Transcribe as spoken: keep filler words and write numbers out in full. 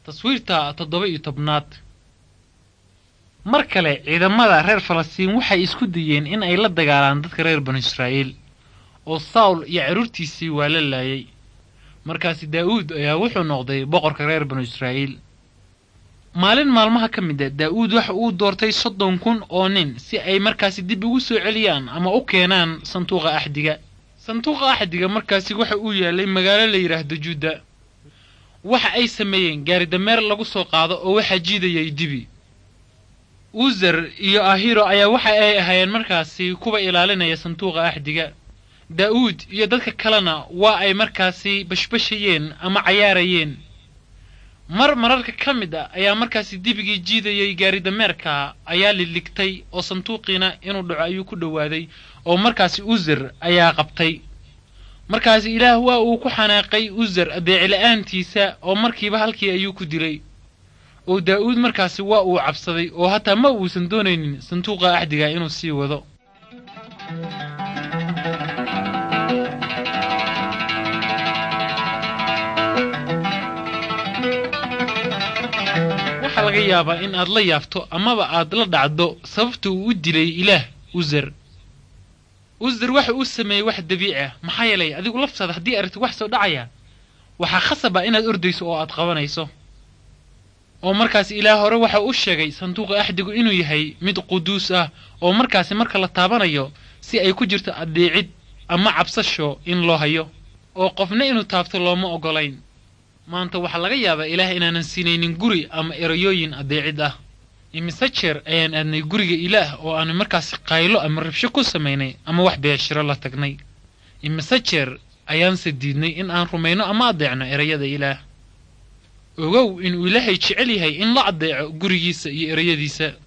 تصويرتا تضبي تبنات مركله ciidamada reer Falastiin waxay isku dayeen in ay la dagaalaan dadka reer Bani Israa'iil oo Saul iyo cirurtiisii waa la laayay markaas Daawud ayaa wuxuu noqday boqorka reer Bani Israa'iil maalin maalmaha kamid ah Daawud waxa uu doortay soddon kun oo nin si ay markaas dib ugu soo celiyaan ama u keenaan sanduuqa axdiga sanduuqa axdiga markaas waxa uu yaalay magaalo la yiraahdo Juda waxa ay sameeyeen gaari dameer lagu soo qaado oo waxa jiidayay dibi Uzer iyo Ahiro ayaa waxa ay ahaayeen markaasi kuwa ilaalinaya sanduuqa axdiga Daawud iyo dadka kalena waa ay markaasi bashbashayeen ama cayaarayeen mar mararka kamid ah ayaa markaasi dibigii jiidayay gaari dameerka ayaa liligtay oo sanduuqina inuu dhaco ayuu ku dhawaaday oo markaasi Uzer ayaa qabtay markaasi Ilaah waa uu ku xanaaqay Uzer adeec la'aantiisa oo markiiba halkii ayuu ku dilay oo Daawud markaasi waa uu cabsaday oo hatta ma uusan doonaynin sanduuqa axdiga inuu sii wado waxa laga yaabaa in aad la yaafto amaba aad la dhacdo sababta uu u dilay Ilaah Uzer Uzer waxa uu sameeyay wax dabiici ah maxaa yeelay adigu laftaada hadii aragto wax soo dhacaya waxa khasaba inaad ordayso oo aad qabanayso oo markaas Ilaah hore waxa uu sheegay sanduuqa axdigu inuu yahay mid quduus ah oo markaas marka la taabanayo si ay ku jirto adeecid ama cabsasho in loo hayo oo qofna inuu taabto looma ogolayn maanta waxa laga yaabaa Ilaah inaanan siinaynin guri ama erayooyin adeecid ah imise jeer ayaan aadnay guriga Ilaah oo aan markaas qaylo ama rabsho ku sameynay ama wax beeshiro la tagnay imise jeer ayaan sadiidnay in aan rumayno ama adeecno erayada Ilaah ogow in Ilaahay jecel yahay in la adeeco gurigiisa iyo erayadiisa